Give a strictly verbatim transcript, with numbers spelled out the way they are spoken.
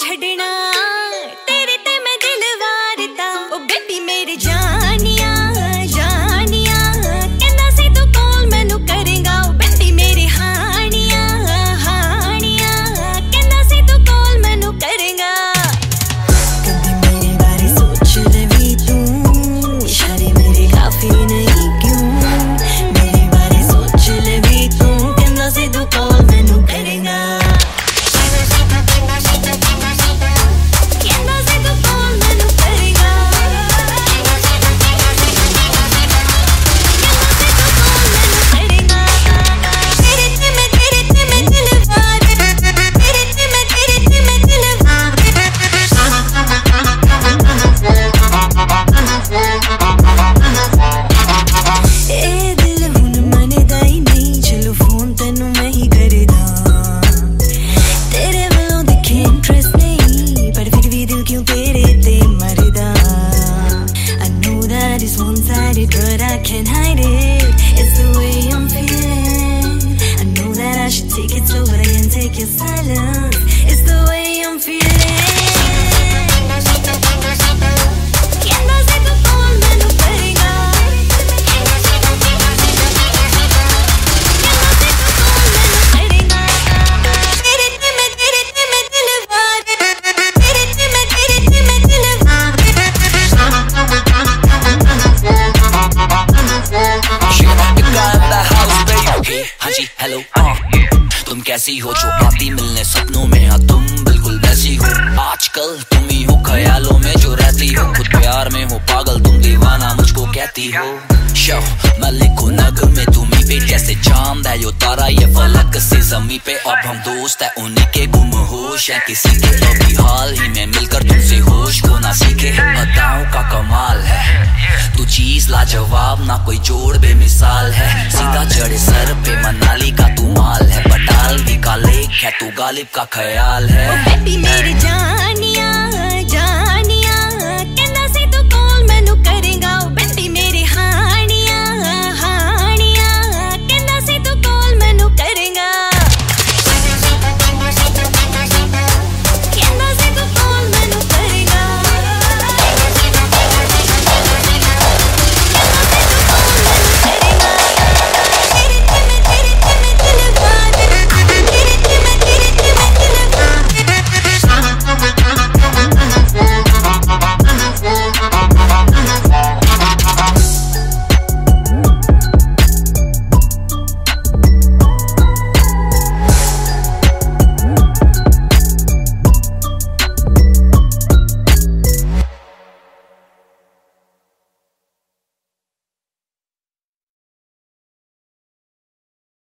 छड़ना तेरे ते मैं दिल वारता ओ बेबी मेरे जानिया जानिया कहना सी तू कॉल मैनू करेगा ओ बेबी मेरे हानिया हानिया कहना सी तू कॉल मैनू करेगा कभी मेरे बारे सोच ले भी तू इशारे मेरे काफी नहीं क्यों मेरे बारे सोच ले भी तू कहना सी तू कॉल मैनू करेगा But I can't hide it. It's the way I'm feeling. I know that I should take it slow, but I can't take your silence. It's the way I'm feeling. कहना से तू कौन मैनू करेगा कहना से तू कौन मैनू करेगा तेरे ते मैं तेरे ते मैं दिल वार तेरे ते मैं तेरे ते मैं दिल वार हाँ जी हेलो हाँ तुम कैसी हो जो आती मिलने सपनों में हाँ तुम बिल्कुल वैसी हो आजकल तुम ही हो ख्यालों में जो रहती हो खुद प्यार में हो पागल तुम दीवाना मुझको कहती हो शो मैं लिखूं नगमे तुम्ही पे जैसे चांद है यो तारा ये फलक से जमी पे अब हम दोस्त है उन्हीं के गुम होश है किसी के कभी हाल ही में मिलकर तुमसे होश को ना सीखे अदाओं का कमाल है तू चीज लाजवाब ना कोई जोड़ बेमिसाल है सीधा चढ़े सर पे मनाली का तू माल है बटालवी का लेक है तू गालिब का ख्याल है बेबी मेरी जान